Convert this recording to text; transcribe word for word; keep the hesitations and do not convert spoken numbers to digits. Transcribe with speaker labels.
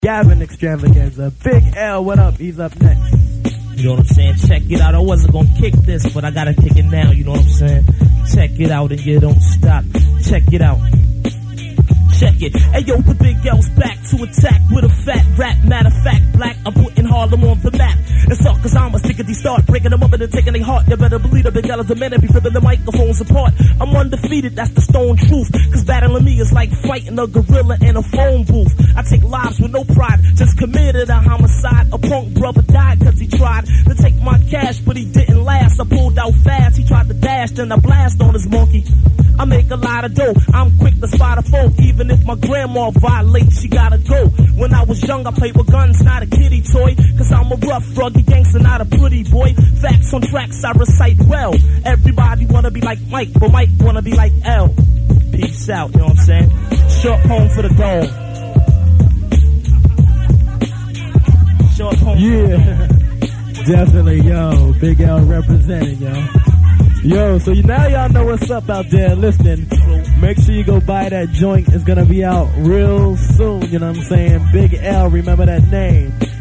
Speaker 1: Gavin Extravaganza. Big L, what up? He's up next.
Speaker 2: You know what I'm saying? Check it out. I wasn't gonna kick this, but I gotta kick it now. You know what I'm saying? Check it out and you don't stop. Check it out. Check it. Hey yo, the Big L's back to attack with a fat rap. Matter of fact, black, I'm putting Harlem on the map. It's all cause I'm a stickity start, breaking them up and then taking their heart. You better believe the Big L is a man and be ripping the microphones apart. I'm undefeated, that's the stone truth. Cause battling me is like fighting a gorilla in a phone booth. I take lives with no pride, just committed a homicide. A punk brother died cause he tried to take my cash, but he didn't last. I pulled out fast, he tried to dash, then I blast on his monkey. I make a lot of dough, I'm quick to spot a foe. Even if my grandma violates, she gotta go. When I was young, I played with guns, not a kiddie toy. Cause I'm a rough, rugged gangster, not a pretty boy. Facts on tracks, I recite well. Everybody wanna be like Mike, but Mike wanna be like L. Peace out, you know what I'm saying? Short poem for the dome. Short poem.
Speaker 1: Yeah, definitely, yo. Big L representing, yo. Yo, so you, now y'all know what's up out there listening. Make sure you go buy that joint. It's gonna be out real soon, you know what I'm saying? Big L, remember that name.